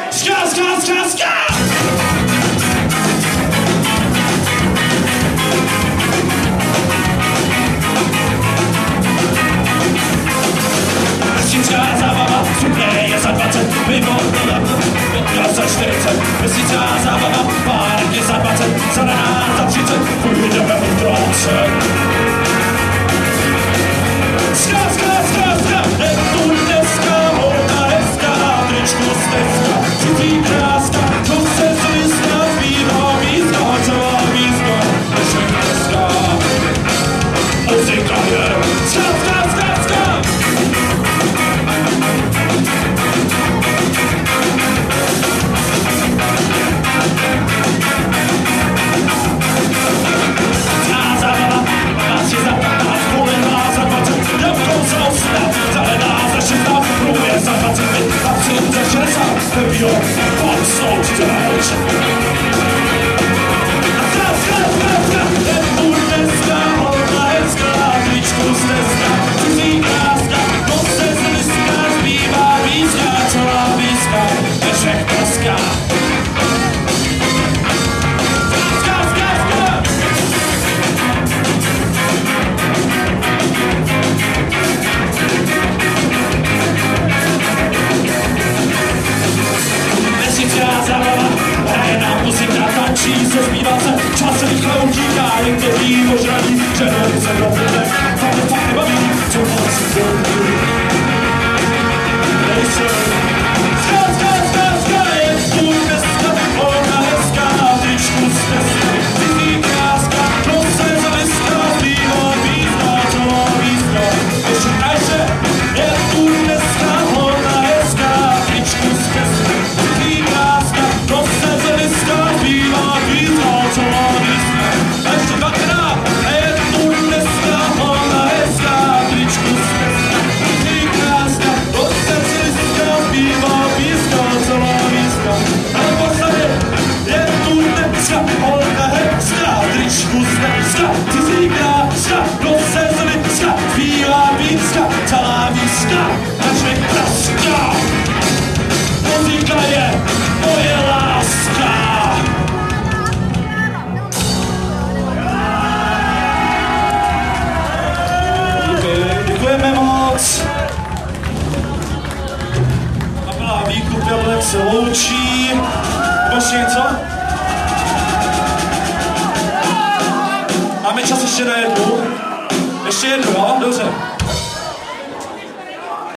Ska, ska, ska, ska! Měsíčká zábava, super je za 20, vyvolila, vodka za 40, měsíčká zábava, párek je za 20, zelená za 30, půjdeme utrácet. Ska, ska, ska, ska, je tu dneska holka hezká, na tričku stezka, cizí kráska, co se zlizka, zbývá výzka, celá výzka, než je dneska. Muzika je ska, ska, ska, ska. Your box so se zbývá se, čas se rychle utíká, někteří požradí, že nohy se doplne, fakt nebaví, co moc si dovolí. Nejsem, ska, ska, ska, ska, je tu dneska, holka hezká, na tričku stezka, cizí kráska, no se zaliska, zbývá výzka, celá výzka, ještě najše, je tu dneska, holka hezká, na tričku stezka, cizí kráska, no se zaliska, zbývá výzka, celá výzka, ještě dvakrát, je tu dneska, holka hezká, na tričku stezka, cizí kráska, no se zaliska, zbývá výzka, celá výzka, ale posledně, je tu dneska, holka hezká, na tričku stezka, cizí kráska, no se zaliska, zbývá výzka, celá výzka, naše kraska. Muzika je moje láska. Děkujeme moc. Kapela Výkup Jablek se loučí. Ještě něco? Máme čas ještě na jednu? Ještě jednu, jo? Dobře.